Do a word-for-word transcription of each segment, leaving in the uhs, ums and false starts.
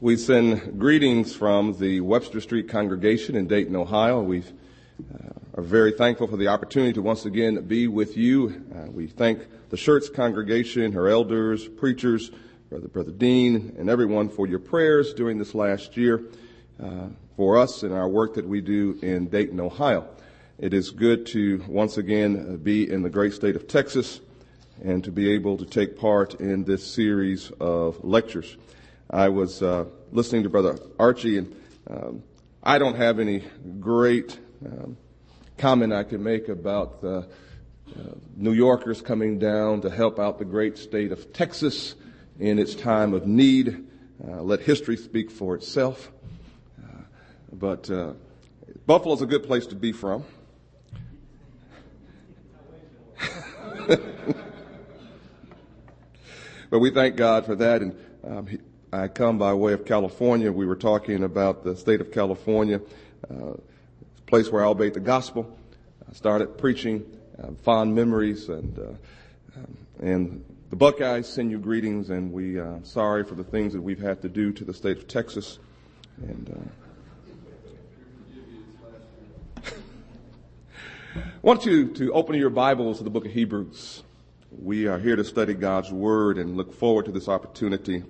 We send greetings from the Webster Street congregation in Dayton, Ohio. We uh, are very thankful for the opportunity to once again be with you. Uh, we thank the Schertz congregation, her elders, preachers, Brother, Brother Dean, and everyone for your prayers during this last year uh, for us and our work that we do in Dayton, Ohio. It is good to once again be in the great state of Texas and to be able to take part in this series of lectures. I was uh, listening to Brother Archie, and um, I don't have any great um, comment I can make about the uh, New Yorkers coming down to help out the great state of Texas in its time of need. Uh, let history speak for itself. Uh, but uh, Buffalo's a good place to be from. But we thank God for that, and um, he, I come by way of California. We were talking about the state of California, uh, a place where I obeyed the gospel. I started preaching, uh, fond memories, and uh, um, and the Buckeyes send you greetings, and we are uh, sorry for the things that we've had to do to the state of Texas. And uh, I want you to open your Bibles to the book of Hebrews. We are here to study God's Word and look forward to this opportunity.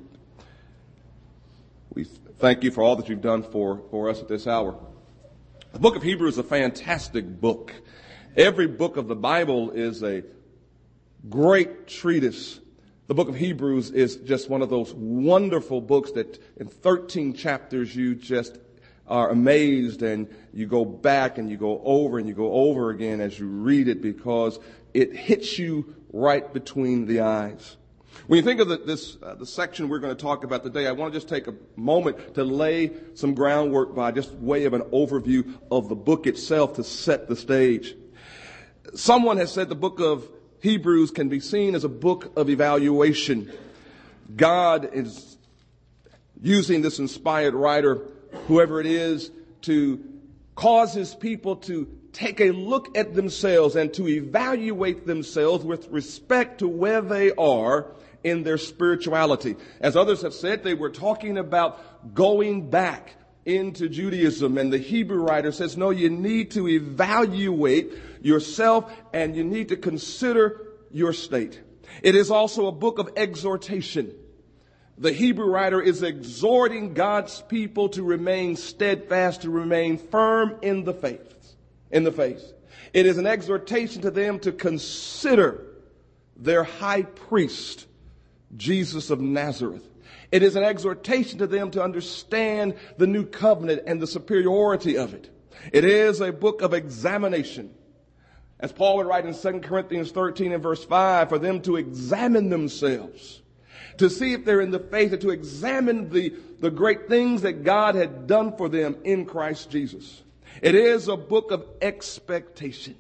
We thank you for all that you've done for, for us at this hour. The book of Hebrews is a fantastic book. Every book of the Bible is a great treatise. The book of Hebrews is just one of those wonderful books that in thirteen chapters you just are amazed, and you go back and you go over and you go over again as you read it, because it hits you right between the eyes. When you think of the, this, uh, the section we're going to talk about today, I want to just take a moment to lay some groundwork by just way of an overview of the book itself to set the stage. Someone has said the book of Hebrews can be seen as a book of evaluation. God is using this inspired writer, whoever it is, to cause his people to take a look at themselves and to evaluate themselves with respect to where they are in their spirituality. As others have said, they were talking about going back into Judaism, and the Hebrew writer says, no, you need to evaluate yourself and you need to consider your state. It is also a book of exhortation. The Hebrew writer is exhorting God's people to remain steadfast, to remain firm in the faith, in the faith. It is an exhortation to them to consider their high priest, Jesus of Nazareth. It is an exhortation to them to understand the new covenant and the superiority of it. It is a book of examination. As Paul would write in Second Corinthians thirteen and verse five, for them to examine themselves, to see if they're in the faith, and to examine the, the great things that God had done for them in Christ Jesus. It is a book of expectation.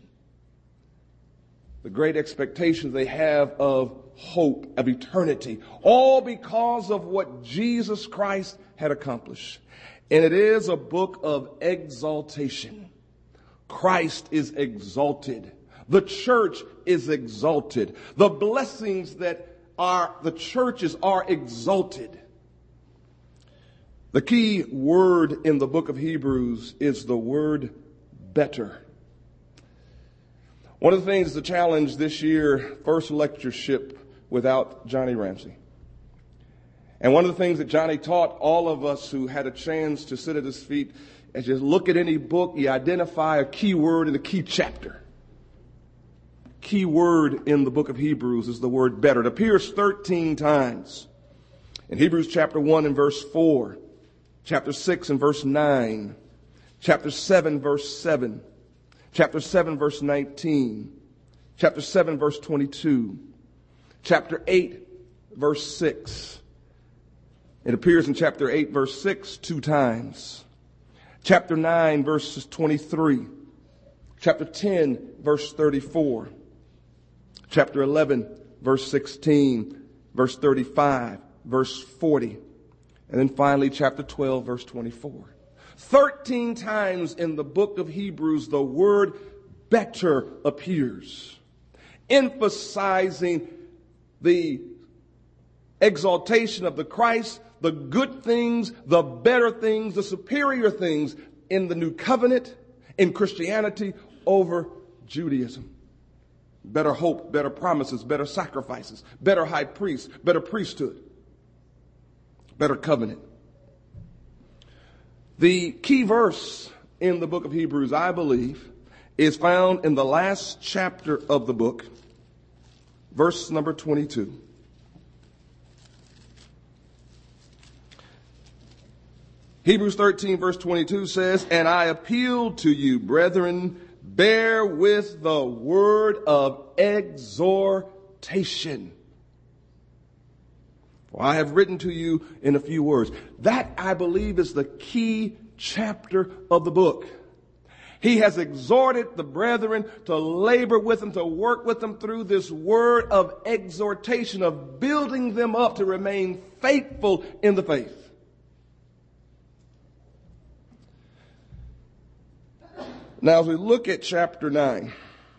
The great expectations they have of hope, of eternity, all because of what Jesus Christ had accomplished. And it is a book of exaltation. Christ is exalted. The church is exalted. The blessings that are the churches are exalted. The key word in the book of Hebrews is the word better. One of the things, the challenge this year, first lectureship without Johnny Ramsey. And one of the things that Johnny taught all of us who had a chance to sit at his feet, as you look at any book, you identify a key word in a key chapter. Key word in the book of Hebrews is the word better. It appears thirteen times. In Hebrews chapter one and verse four, chapter six and verse nine, chapter seven verse seven, chapter seven verse nineteen, chapter seven verse twenty-two, chapter eight verse six. It appears in chapter eight verse six two times. Chapter nine verses twenty-three. Chapter ten verse thirty-four. Chapter eleven verse sixteen. Verse thirty-five. Verse forty. And then finally chapter twelve verse twenty-four. Thirteen times in the book of Hebrews the word better appears, emphasizing the exaltation of the Christ, the good things, the better things, the superior things in the new covenant, in Christianity over Judaism. Better hope, better promises, better sacrifices, better high priest, better priesthood, better covenant. The key verse in the book of Hebrews, I believe, is found in the last chapter of the book, verse number twenty-two. Hebrews thirteen verse twenty-two says, "And I appeal to you, brethren, bear with the word of exhortation. For I have written to you in a few words." That, I believe, is the key chapter of the book. He has exhorted the brethren to labor with them, to work with them through this word of exhortation, of building them up to remain faithful in the faith. Now, as we look at chapter nine,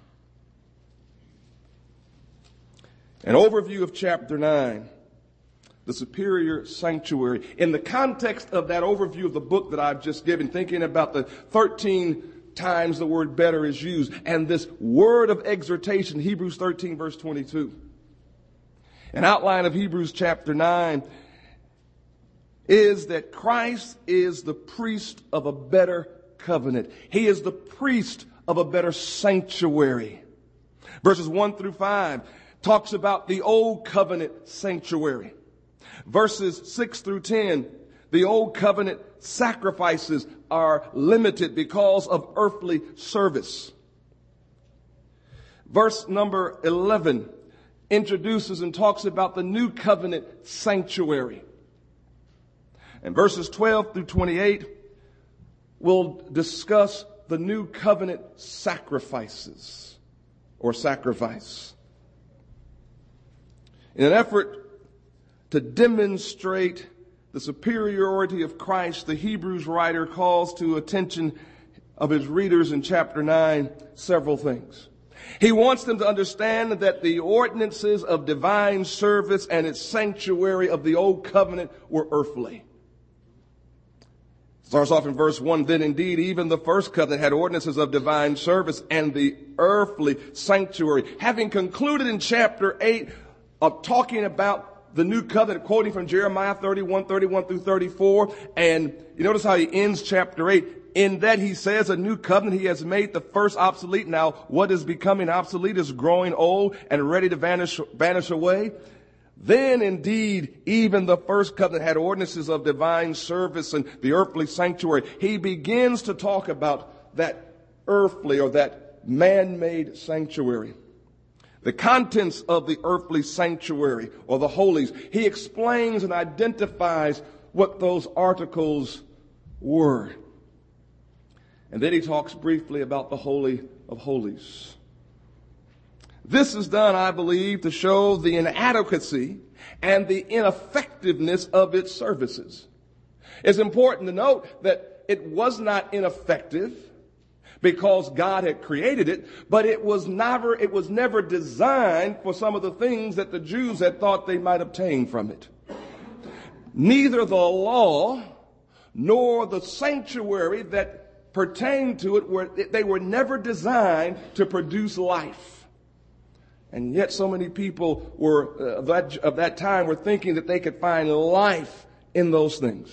an overview of chapter nine, the superior sanctuary. In the context of that overview of the book that I've just given, thinking about the thirteen times the word better is used, and this word of exhortation, Hebrews thirteen verse twenty-two. An outline of Hebrews chapter nine is that Christ is the priest of a better covenant. He is the priest of a better sanctuary. Verses one through five talks about the old covenant sanctuary. Verses six through ten, the old covenant sacrifices are limited because of earthly service. Verse number eleven introduces and talks about the new covenant sanctuary. And verses twelve through twenty-eight will discuss the new covenant sacrifices or sacrifice. In an effort to demonstrate the superiority of Christ, the Hebrews writer calls to attention of his readers in chapter nine several things. He wants them to understand that the ordinances of divine service and its sanctuary of the old covenant were earthly. Starts off in verse one, "Then indeed even the first covenant had ordinances of divine service and the earthly sanctuary." Having concluded in chapter eight of talking about the new covenant, quoting from Jeremiah thirty-one, thirty-one through thirty-four, and you notice how he ends chapter eight. In that he says a new covenant, he has made the first obsolete. Now what is becoming obsolete is growing old and ready to vanish, vanish away. Then indeed, even the first covenant had ordinances of divine service and the earthly sanctuary. He begins to talk about that earthly or that man-made sanctuary. The contents of the earthly sanctuary or the holies. He explains and identifies what those articles were. And then he talks briefly about the Holy of Holies. This is done, I believe, to show the inadequacy and the ineffectiveness of its services. It's important to note that it was not ineffective because God had created it, but it was never, it was never designed for some of the things that the Jews had thought they might obtain from it. Neither the law nor the sanctuary that pertained to it were, they were never designed to produce life. And yet so many people were uh, of, that, of that time were thinking that they could find life in those things.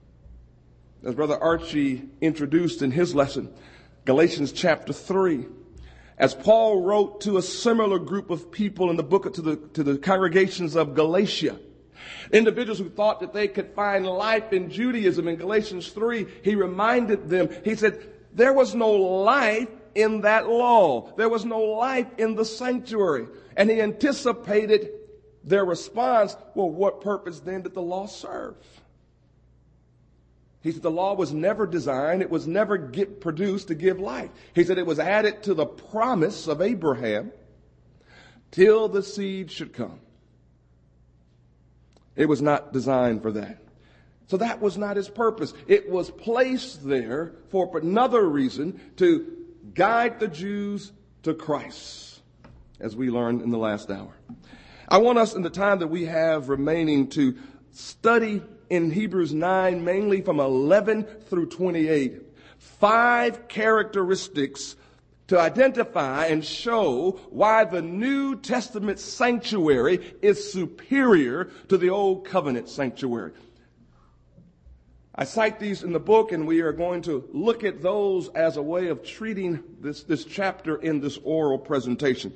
As Brother Archie introduced in his lesson, Galatians chapter three, as Paul wrote to a similar group of people in the book to the, to the congregations of Galatia, individuals who thought that they could find life in Judaism. In Galatians three, he reminded them, he said, there was no life in that law. There was no life in the sanctuary. And he anticipated their response. Well, what purpose then did the law serve? He said the law was never designed. It was never get produced to give life. He said it was added to the promise of Abraham till the seed should come. It was not designed for that. So that was not his purpose. It was placed there for another reason, to guide the Jews to Christ, as we learned in the last hour. I want us in the time that we have remaining to study in Hebrews nine, mainly from eleven through twenty-eight, five characteristics to identify and show why the New Testament sanctuary is superior to the Old Covenant sanctuary. I cite these in the book, and we are going to look at those as a way of treating this, this chapter in this oral presentation.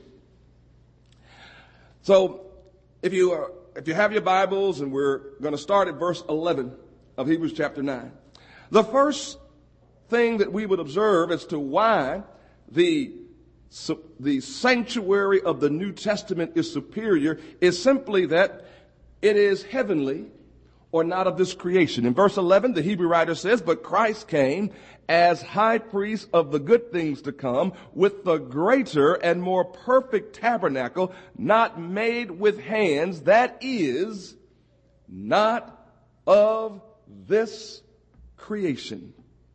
So, if you are, if you have your Bibles, and we're going to start at verse eleven of Hebrews chapter nine. The first thing that we would observe as to why the, the sanctuary of the New Testament is superior is simply that it is heavenly or not of this creation. In verse eleven, the Hebrew writer says, "But Christ came as high priest of the good things to come with the greater and more perfect tabernacle, not made with hands, that is, not of this creation."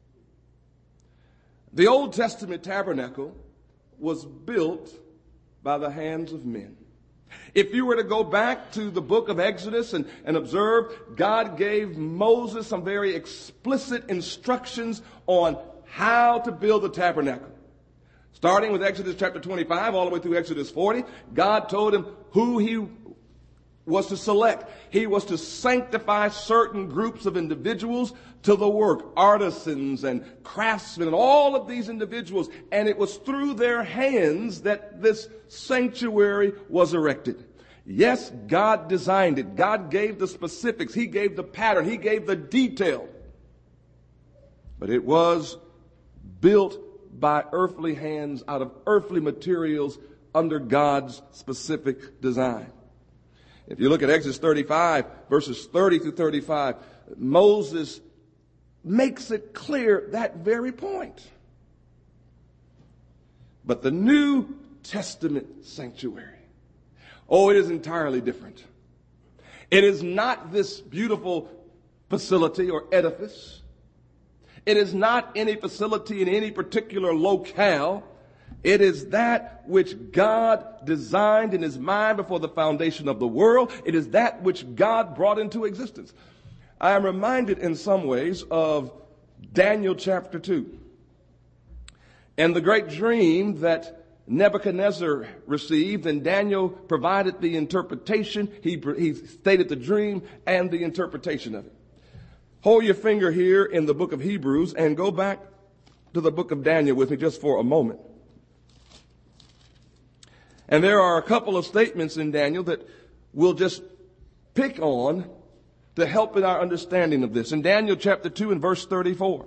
The Old Testament tabernacle was built by the hands of men. If you were to go back to the book of Exodus and, and observe, God gave Moses some very explicit instructions on how to build the tabernacle. Starting with Exodus chapter twenty-five all the way through Exodus forty, God told him who he was to select. He was to sanctify certain groups of individuals to the work, artisans and craftsmen and all of these individuals. And it was through their hands that this sanctuary was erected. Yes, God designed it. God gave the specifics. He gave the pattern. He gave the detail. But it was built by earthly hands out of earthly materials under God's specific design. If you look at Exodus thirty-five, verses thirty through thirty-five, Moses makes it clear that very point. But the New Testament sanctuary, oh, it is entirely different. It is not this beautiful facility or edifice. It is not any facility in any particular locale. It is that which God designed in his mind before the foundation of the world. It is that which God brought into existence. I am reminded in some ways of Daniel chapter two and the great dream that Nebuchadnezzar received, and Daniel provided the interpretation. He, he stated the dream and the interpretation of it. Hold your finger here in the book of Hebrews and go back to the book of Daniel with me just for a moment. And there are a couple of statements in Daniel that we'll just pick on to help in our understanding of this. In Daniel chapter two and verse thirty-four,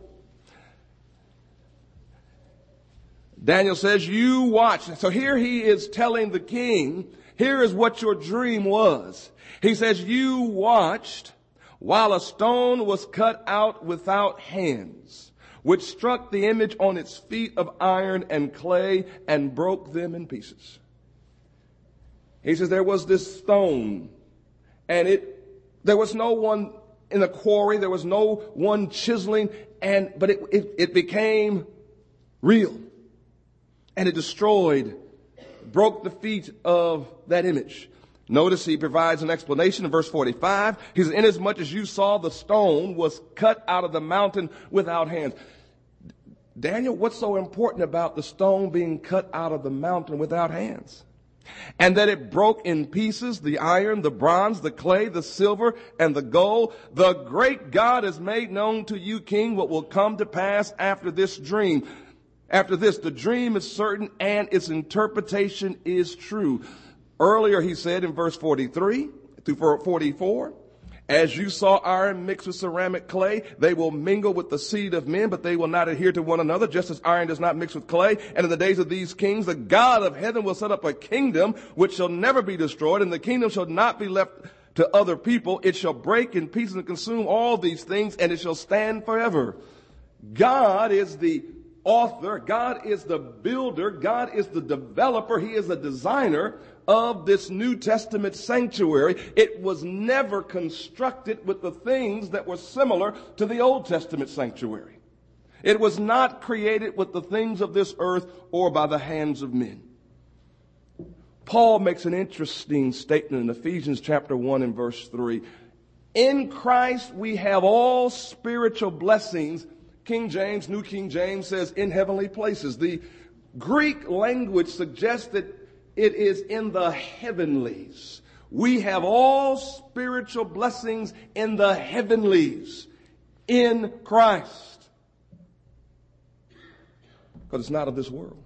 Daniel says, "You watch." So here he is telling the king, here is what your dream was. He says, "You watched while a stone was cut out without hands, which struck the image on its feet of iron and clay and broke them in pieces." He says there was this stone, and it, there was no one in the quarry, there was no one chiseling, and, but it, it, it became real. And it destroyed, broke the feet of that image. Notice he provides an explanation in verse forty-five. He says, "Inasmuch as you saw the stone was cut out of the mountain without hands." Daniel, what's so important about the stone being cut out of the mountain without hands? And that it broke in pieces the iron, the bronze, the clay, the silver, and the gold. "The great God has made known to you, king, what will come to pass after this dream. After this, the dream is certain and its interpretation is true." Earlier he said in verse forty-three through forty-four, "As you saw iron mixed with ceramic clay, they will mingle with the seed of men, but they will not adhere to one another, just as iron does not mix with clay. And in the days of these kings, the God of heaven will set up a kingdom which shall never be destroyed, and the kingdom shall not be left to other people. It shall break in pieces and consume all these things, and it shall stand forever." God is the author, God is the builder, God is the developer, he is the designer of this New Testament sanctuary. It was never constructed with the things that were similar to the Old Testament sanctuary. It was not created with the things of this earth or by the hands of men. Paul makes an interesting statement in Ephesians chapter one and verse three. In Christ we have all spiritual blessings. King James, New King James says in heavenly places. The Greek language suggests that it is in the heavenlies. We have all spiritual blessings in the heavenlies in Christ. Because it's not of this world.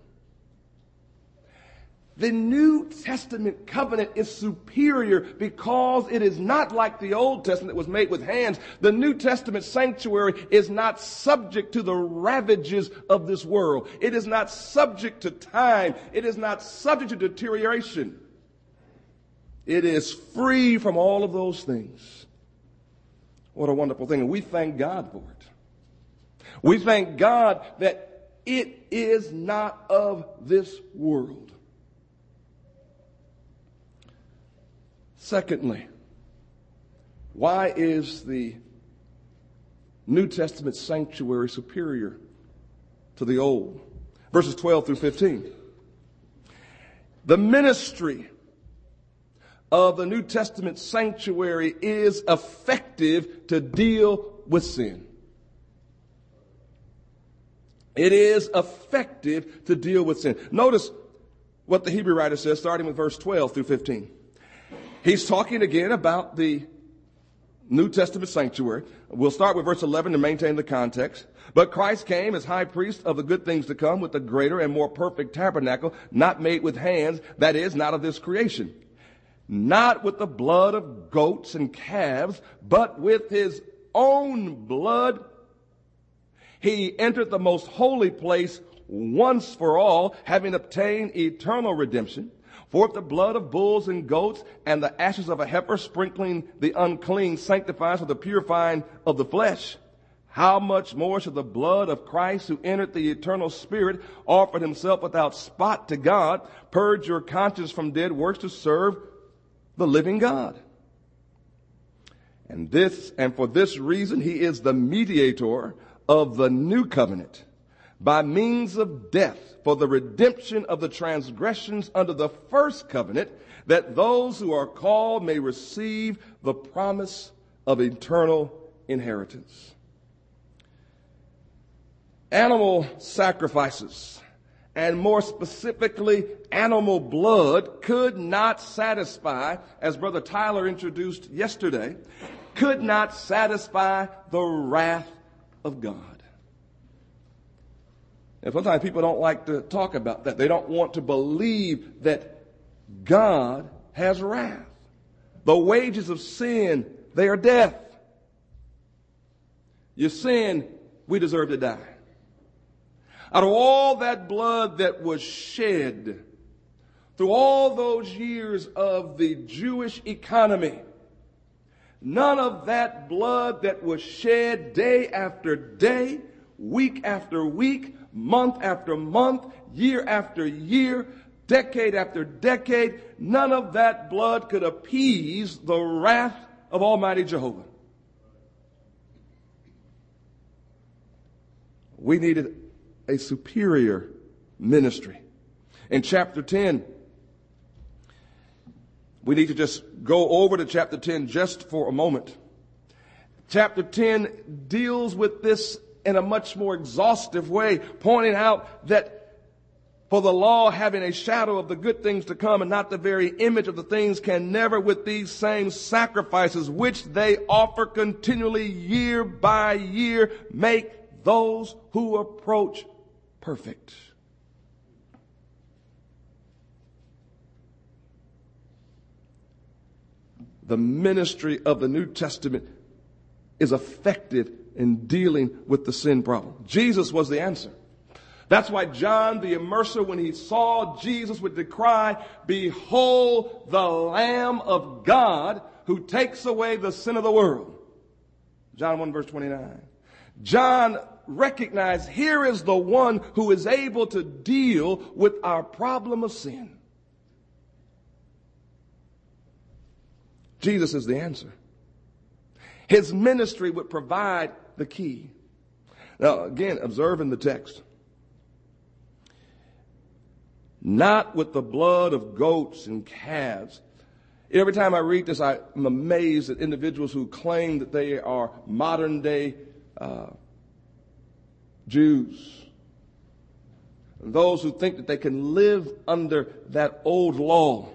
The New Testament covenant is superior because it is not like the Old Testament that was made with hands. The New Testament sanctuary is not subject to the ravages of this world. It is not subject to time. It is not subject to deterioration. It is free from all of those things. What a wonderful thing. And we thank God for it. We thank God that it is not of this world. Secondly, why is the New Testament sanctuary superior to the Old? Verses twelve through fifteen. The ministry of the New Testament sanctuary is effective to deal with sin. It is effective to deal with sin. Notice what the Hebrew writer says, starting with verse twelve through fifteen. He's talking again about the New Testament sanctuary. We'll start with verse eleven to maintain the context. But Christ came as high priest of the good things to come with the greater and more perfect tabernacle, not made with hands, that is, not of this creation. Not with the blood of goats and calves, but with his own blood. He entered the most holy place once for all, having obtained eternal redemption. For if the blood of bulls and goats and the ashes of a heifer sprinkling the unclean sanctifies for the purifying of the flesh, how much more shall the blood of Christ, who entered the eternal Spirit, offered himself without spot to God, purge your conscience from dead works to serve the living God? And this, and for this reason, he is the mediator of the new covenant, by means of death, for the redemption of the transgressions under the first covenant, that those who are called may receive the promise of eternal inheritance. Animal sacrifices, and more specifically, animal blood, could not satisfy, as Brother Tyler introduced yesterday, could not satisfy the wrath of God. And sometimes people don't like to talk about that. They don't want to believe that God has wrath. The wages of sin, they are death. You sin, we deserve to die. Out of all that blood that was shed through all those years of the Jewish economy, none of that blood that was shed day after day, week after week, month after month, year after year, decade after decade, none of that blood could appease the wrath of Almighty Jehovah. We needed a superior ministry. In chapter ten, we need to just go over to chapter ten just for a moment. Chapter ten deals with this in a much more exhaustive way, pointing out that for the law having a shadow of the good things to come and not the very image of the things, can never with these same sacrifices which they offer continually year by year make those who approach perfect. The ministry of the New Testament is effective in dealing with the sin problem. Jesus was the answer. That's why John the Immerser, when he saw Jesus, would decry, "Behold the Lamb of God who takes away the sin of the world." John one verse twenty-nine. John recognized, here is the one who is able to deal with our problem of sin. Jesus is the answer. His ministry would provide the key. Now, again, observe in the text. not with the blood of goats and calves. Every time I read this, I'm amazed at individuals who claim that they are modern day uh, Jews. And those who think that they can live under that old law.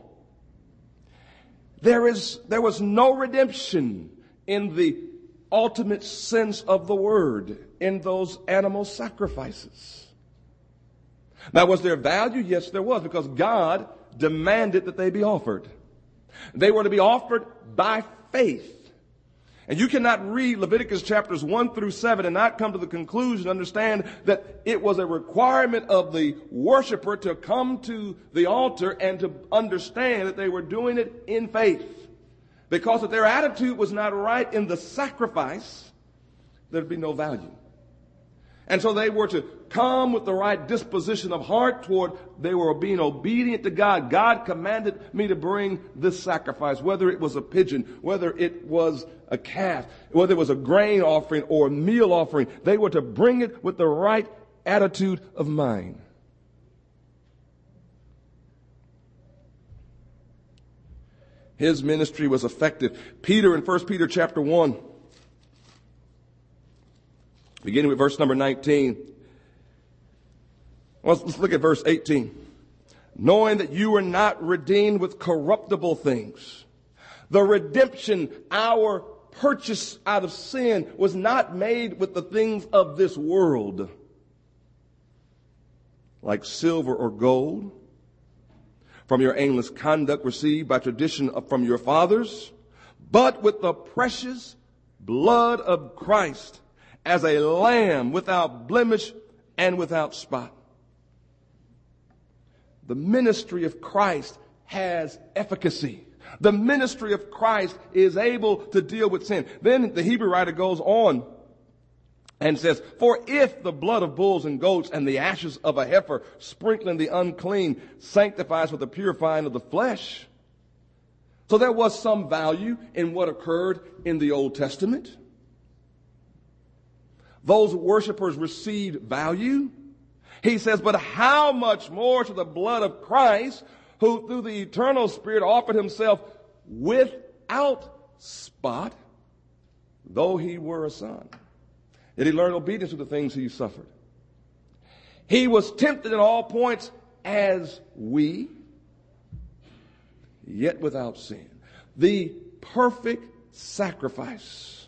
There is, there was no redemption in the ultimate sense of the word in those animal sacrifices. Now, was there value? Yes, there was, because God demanded that they be offered. They were to be offered by faith. And you cannot read Leviticus chapters one through seven and not come to the conclusion, understand that it was a requirement of the worshiper to come to the altar and to understand that they were doing it in faith. Because if their attitude was not right in the sacrifice, there'd be no value. And so they were to come with the right disposition of heart toward, they were being obedient to God. God commanded me to bring this sacrifice, whether it was a pigeon, whether it was a calf, whether it was a grain offering or a meal offering. They were to bring it with the right attitude of mind. His ministry was effective. Peter in First Peter chapter one, beginning with verse number nineteen. Well, let's look at verse eighteen. Knowing that you were not redeemed with corruptible things. The redemption, our purchase out of sin, was not made with the things of this world, like silver or gold, from your aimless conduct received by tradition from your fathers, but with the precious blood of Christ, as a lamb without blemish and without spot. The ministry of Christ has efficacy. The ministry of Christ is able to deal with sin. Then the Hebrew writer goes on and says, for if the blood of bulls and goats and the ashes of a heifer sprinkling the unclean sanctifies with the purifying of the flesh. So there was some value in what occurred in the Old Testament. Those worshipers received value. He says, but how much more to the blood of Christ, who through the eternal Spirit offered himself without spot, though he were a son. Did he learn obedience to the things he suffered? He was tempted in all points as we, yet without sin. The perfect sacrifice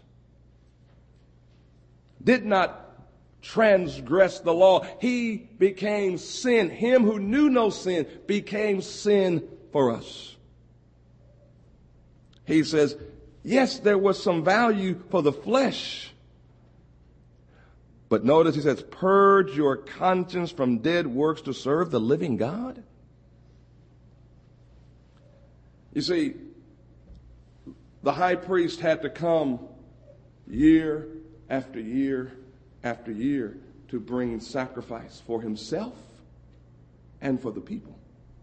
did not transgress the law. He became sin. Him who knew no sin became sin for us. He says, yes, there was some value for the flesh. But notice he says, purge your conscience from dead works to serve the living God. You see, the high priest had to come year after year after year to bring sacrifice for himself and for the people.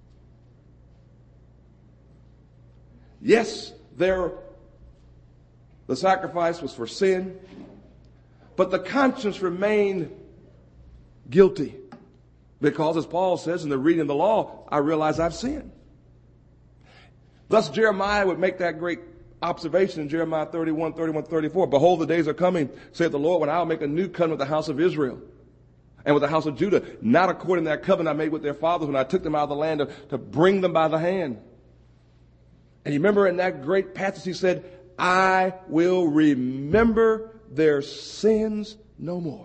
Yes, there, the sacrifice was for sin, but the conscience remained guilty because, as Paul says in the reading of the law, I realize I've sinned. Thus Jeremiah would make that great observation in Jeremiah thirty-one, thirty-one, thirty-four. Behold, the days are coming, saith the Lord, when I will make a new covenant with the house of Israel and with the house of Judah, not according to that covenant I made with their fathers when I took them out of the land to, to bring them by the hand. And you remember in that great passage he said, I will remember their sins no more.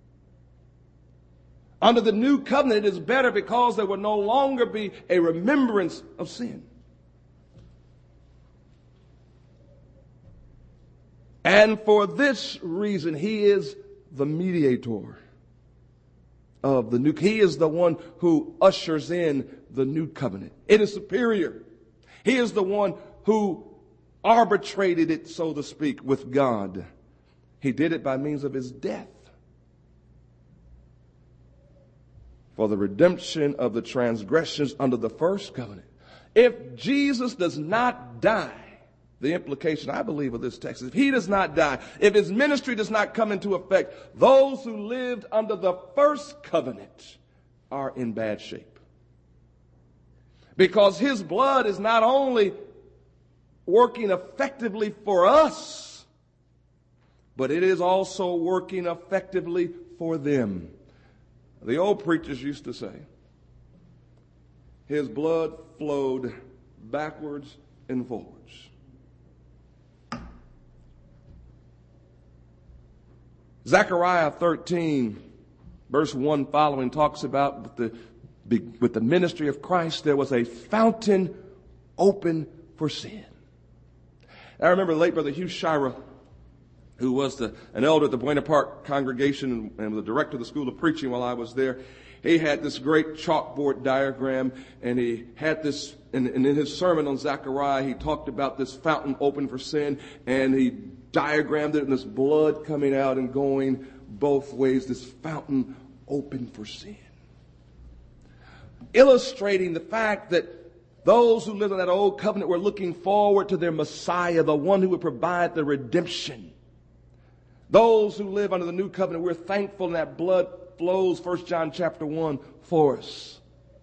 Under the new covenant, it is better because there will no longer be a remembrance of sin. And for this reason, he is the mediator of the new. He is the one who ushers in the new covenant. It is superior. He is the one who arbitrated it, so to speak, with God. He did it by means of his death for the redemption of the transgressions under the first covenant. If Jesus does not die, the implication, I believe, of this text is if he does not die, if his ministry does not come into effect, those who lived under the first covenant are in bad shape. Because his blood is not only working effectively for us, but it is also working effectively for them. The old preachers used to say, his blood flowed backwards and forwards. Zechariah thirteen, verse one following, talks about with the, with the ministry of Christ, there was a fountain open for sin. I remember the late Brother Hugh Shira, who was the, an elder at the Buena Park congregation and, and was the director of the School of Preaching while I was there. He had this great chalkboard diagram, and he had this, and, and in his sermon on Zechariah, he talked about this fountain open for sin, and he diagrammed it, and this blood coming out and going both ways, this fountain open for sin. Illustrating the fact that those who lived in that old covenant were looking forward to their Messiah, the one who would provide the redemption. Those who live under the new covenant, we're thankful that blood flows, First John chapter one, for us.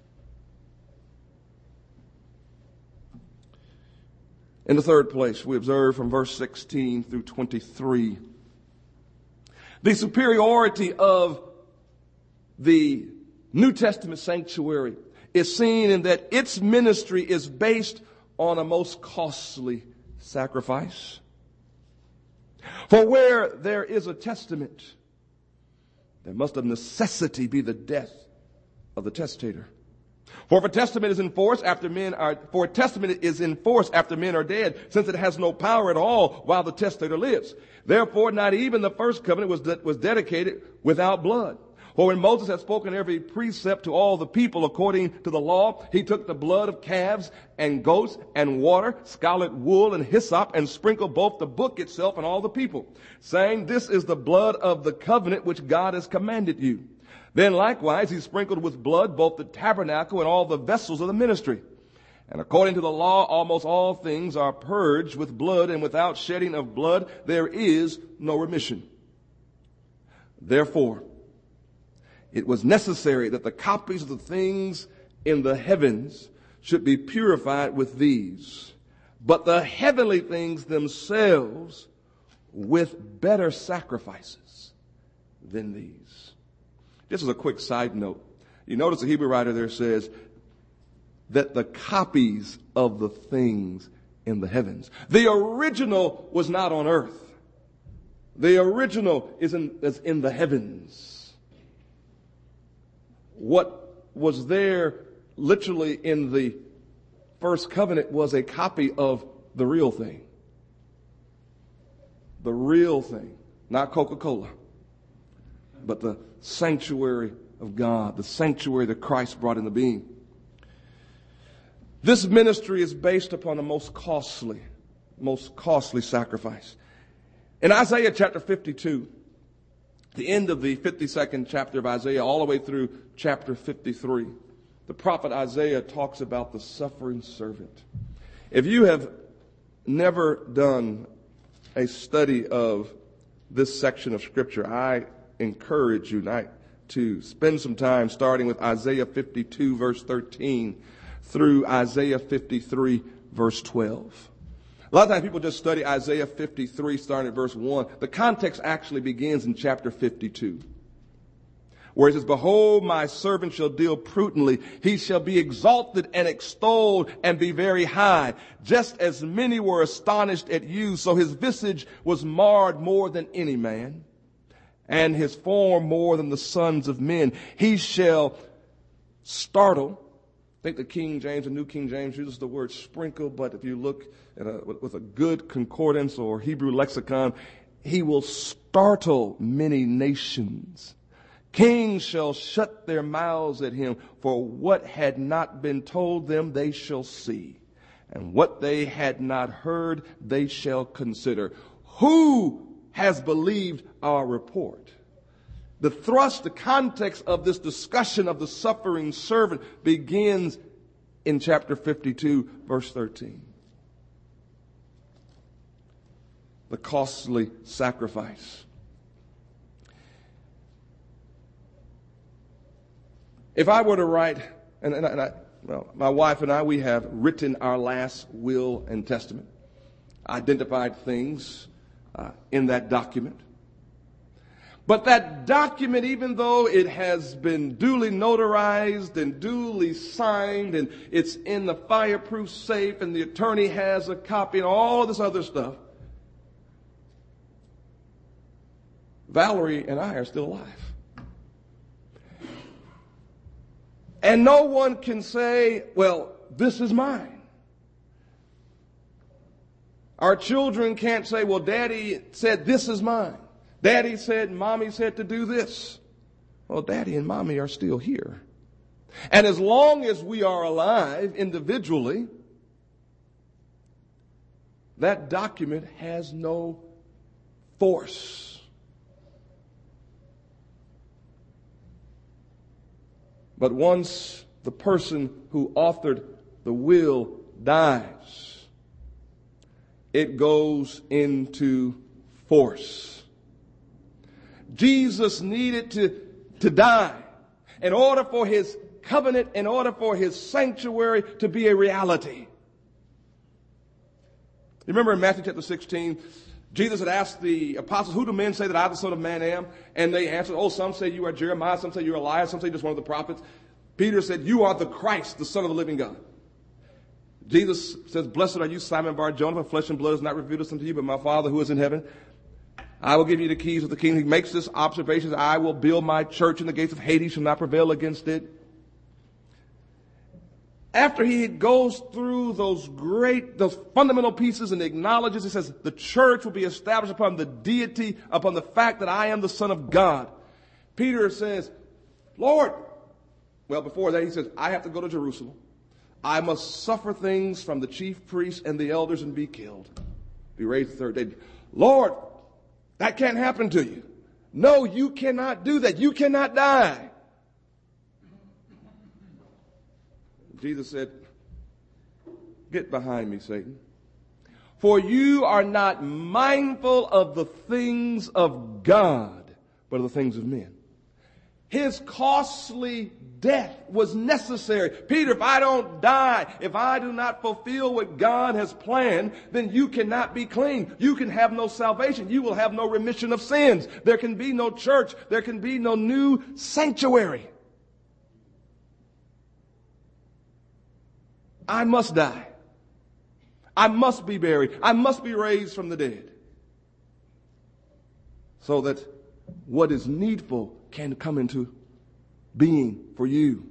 In the third place, we observe from verse sixteen through twenty-three, the superiority of the New Testament sanctuary is seen in that its ministry is based on a most costly sacrifice. For where there is a testament, there must of necessity be the death of the testator. For if a testament is enforced after men are, for a testament is enforced after men are dead, since it has no power at all while the testator lives. Therefore, not even the first covenant was, de- was dedicated without blood. For when Moses had spoken every precept to all the people according to the law, he took the blood of calves and goats and water, scarlet wool and hyssop, and sprinkled both the book itself and all the people, saying, this is the blood of the covenant which God has commanded you. Then likewise he sprinkled with blood both the tabernacle and all the vessels of the ministry. And according to the law, almost all things are purged with blood, and without shedding of blood there is no remission. Therefore, it was necessary that the copies of the things in the heavens should be purified with these, but the heavenly things themselves with better sacrifices than these. Just as a quick side note, you notice the Hebrew writer there says that the copies of the things in the heavens. The original was not on earth. The original is in, is in the heavens. What was there literally in the first covenant was a copy of the real thing. The real thing. Not Coca-Cola, but the sanctuary of God, the sanctuary that Christ brought into being. This ministry is based upon a most costly, most costly sacrifice. In Isaiah chapter fifty-two, the end of the fifty-second chapter of Isaiah, all the way through chapter fifty-three, the prophet Isaiah talks about the suffering servant. If you have never done a study of this section of Scripture, I encourage you tonight to spend some time starting with Isaiah fifty-two, verse thirteen, through Isaiah fifty-three, verse twelve. A lot of times people just study Isaiah fifty-three, starting at verse one. The context actually begins in chapter fifty-two, where it says, behold, my servant shall deal prudently. He shall be exalted and extolled and be very high. Just as many were astonished at you, so his visage was marred more than any man, and his form more than the sons of men. He shall startle. I think the King James, the New King James, uses the word sprinkle, but if you look at a, with a good concordance or Hebrew lexicon, he will startle many nations. Kings shall shut their mouths at him, for what had not been told them they shall see, and what they had not heard they shall consider. Who has believed our report? The thrust, the context of this discussion of the suffering servant begins in chapter fifty-two, verse thirteen. The costly sacrifice. If I were to write, and, and, I, and I, Well, my wife and I, we have written our last will and testament, identified things uh, in that document. But that document, even though it has been duly notarized and duly signed and it's in the fireproof safe and the attorney has a copy and all of this other stuff, Valerie and I are still alive. And no one can say, well, this is mine. Our children can't say, well, Daddy said this is mine. Daddy said, Mommy said to do this. Well, Daddy and Mommy are still here. And as long as we are alive individually, that document has no force. But once the person who authored the will dies, it goes into force. Jesus needed to, to die in order for his covenant, in order for his sanctuary to be a reality. You remember in Matthew chapter sixteen, Jesus had asked the apostles, who do men say that I, the Son of Man, am? And they answered, oh, some say you are Jeremiah, some say you're Elias, some say just one of the prophets. Peter said, you are the Christ, the Son of the living God. Jesus says, blessed are you, Simon Bar-Jonah, for flesh and blood has not revealed this unto you, but my Father who is in heaven. I will give you the keys of the kingdom. He makes this observation, I will build my church and the gates of Hades shall not prevail against it. After he goes through those great, those fundamental pieces and acknowledges, he says, the church will be established upon the deity, upon the fact that I am the Son of God. Peter says, Lord, well, before that he says, I have to go to Jerusalem. I must suffer things from the chief priests and the elders and be killed. Be raised the third day. Lord, that can't happen to you. No, you cannot do that. You cannot die. Jesus said, get behind me, Satan. For you are not mindful of the things of God, but of the things of men. His costly death was necessary. Peter, if I don't die, if I do not fulfill what God has planned, then you cannot be clean. You can have no salvation. You will have no remission of sins. There can be no church. There can be no new sanctuary. I must die. I must be buried. I must be raised from the dead. So that what is needful can come into being for you.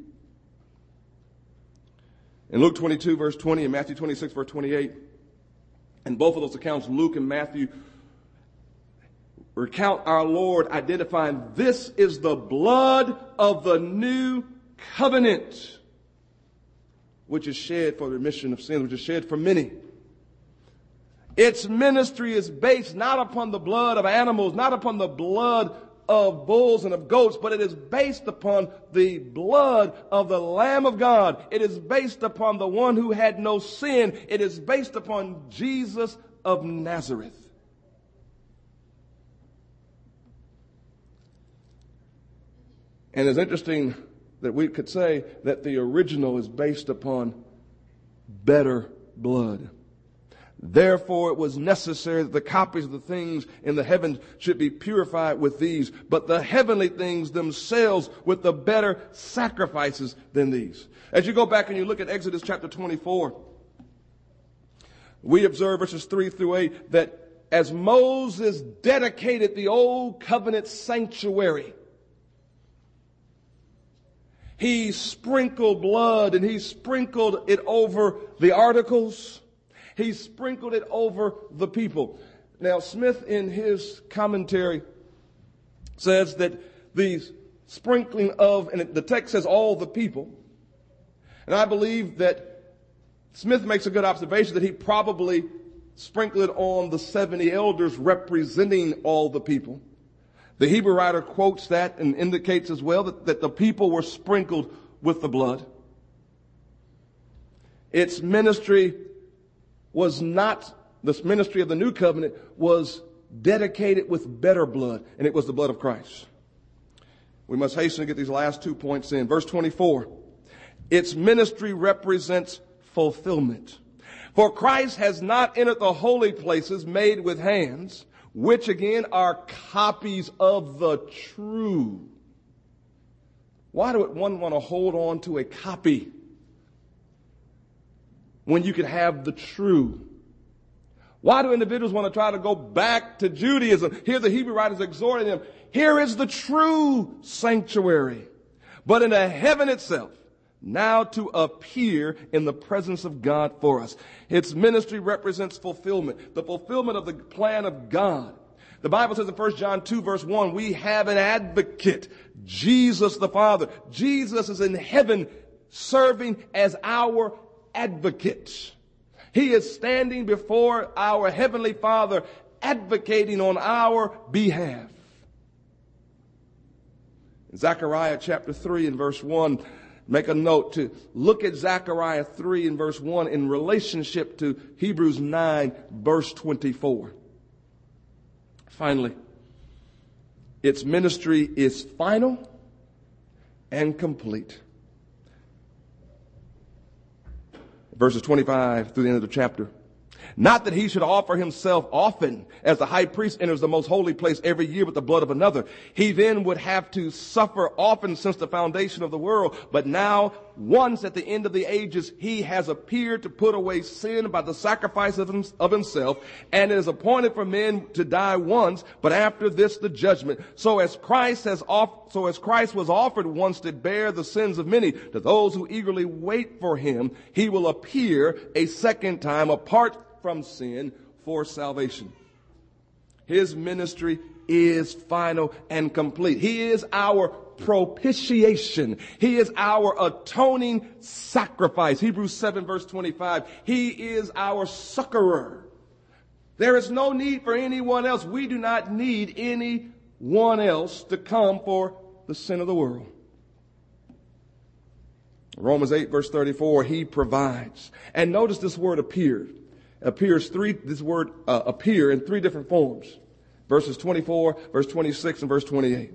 In Luke twenty-two, verse twenty, and Matthew twenty-six, verse twenty-eight, in both of those accounts, Luke and Matthew recount our Lord identifying this is the blood of the new covenant, which is shed for the remission of sins, which is shed for many. Its ministry is based not upon the blood of animals, not upon the blood of bulls and of goats, but it is based upon the blood of the Lamb of God. It is based upon the one who had no sin. It is based upon Jesus of Nazareth. And it's interesting that we could say that the original is based upon better blood. Therefore, it was necessary that the copies of the things in the heavens should be purified with these, but the heavenly things themselves with the better sacrifices than these. As you go back and you look at Exodus chapter twenty-four, we observe verses three through eight that as Moses dedicated the old covenant sanctuary, he sprinkled blood and he sprinkled it over the articles. He sprinkled it over the people. Now, Smith in his commentary says that the sprinkling of, and the text says all the people. And I believe that Smith makes a good observation that he probably sprinkled it on the seventy elders representing all the people. The Hebrew writer quotes that and indicates as well that, that the people were sprinkled with the blood. Its ministry was not, this ministry of the new covenant was dedicated with better blood, and it was the blood of Christ. We must hasten to get these last two points in. Verse twenty-four. Its ministry represents fulfillment. For Christ has not entered the holy places made with hands, which again are copies of the true. Why do one want to hold on to a copy when you could have the true? Why do individuals want to try to go back to Judaism? Here the Hebrew writers exhorting them, here is the true sanctuary, but in the heaven itself, now to appear in the presence of God for us. Its ministry represents fulfillment, the fulfillment of the plan of God. The Bible says in First John two verse one, we have an advocate, Jesus the Father. Jesus is in heaven serving as our advocate. He is standing before our Heavenly Father, advocating on our behalf. In Zechariah chapter three and verse one, make a note to look at Zechariah three and verse one in relationship to Hebrews nine verse twenty-four. Finally, its ministry is final and complete. Verses twenty-five through the end of the chapter. Not that he should offer himself often, as the high priest enters the most holy place every year with the blood of another. He then would have to suffer often since the foundation of the world. But now, once at the end of the ages, he has appeared to put away sin by the sacrifice of, him, of himself, and it is appointed for men to die once, but after this the judgment. So as Christ has off, so as Christ was offered once to bear the sins of many, to those who eagerly wait for him, he will appear a second time apart from sin for salvation. His ministry is final and complete. He is our propitiation. He is our atoning sacrifice. Hebrews seven verse twenty-five. He is our succorer. There is no need for anyone else. We do not need anyone else to come for the sin of the world. Romans eight verse thirty-four, he provides. And notice this word appeared. Appears three, this word uh, appear in three different forms. Verses twenty-four, verse twenty-six, and verse twenty-eight.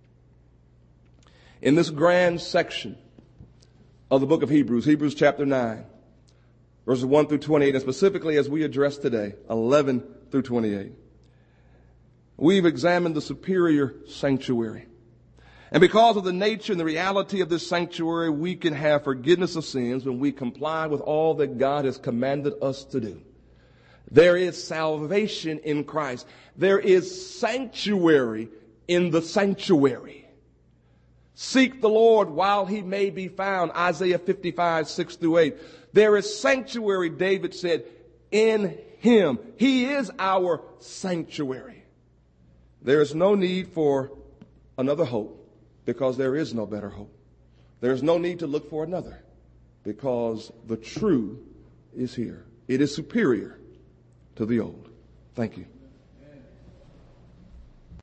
In this grand section of the book of Hebrews, Hebrews chapter nine, verses one through twenty-eight, and specifically as we address today, eleven through twenty-eight, we've examined the superior sanctuary. And because of the nature and the reality of this sanctuary, we can have forgiveness of sins when we comply with all that God has commanded us to do. There is salvation in Christ. There is sanctuary in the sanctuary. Seek the Lord while he may be found. Isaiah fifty-five, six through eight. There is sanctuary, David said, in him. He is our sanctuary. There is no need for another hope, because there is no better hope. There is no need to look for another, because the true is here. It is superior to the old. Thank you.